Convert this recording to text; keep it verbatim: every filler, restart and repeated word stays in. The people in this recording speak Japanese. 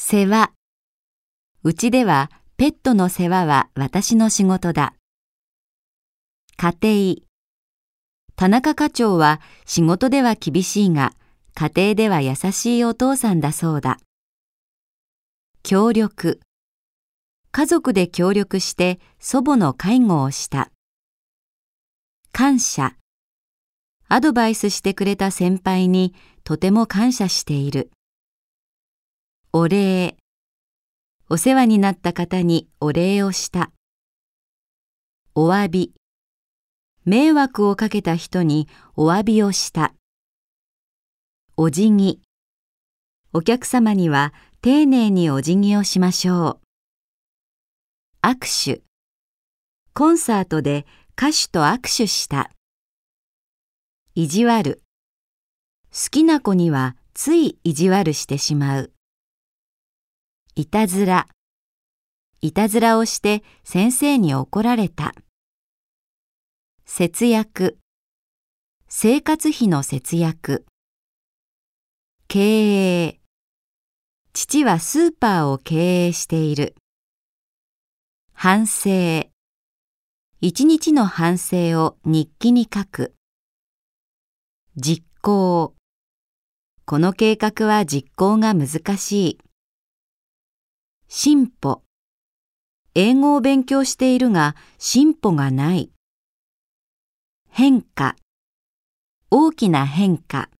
世話。うちではペットの世話は私の仕事だ。家庭。田中課長は仕事では厳しいが、家庭では優しいお父さんだそうだ。協力。家族で協力して祖母の介護をした。感謝。アドバイスしてくれた先輩にとても感謝している。お礼。お世話になった方にお礼をした。お詫び。迷惑をかけた人にお詫びをした。お辞儀。お客様には丁寧にお辞儀をしましょう。握手。コンサートで歌手と握手した。意地悪。好きな子にはつい意地悪してしまう。いたずら。いたずらをして先生に怒られた。節約。生活費の節約。経営。父はスーパーを経営している。反省。一日の反省を日記に書く。実行。この計画は実行が難しい。進歩。英語を勉強しているが進歩がない。変化。大きな変化。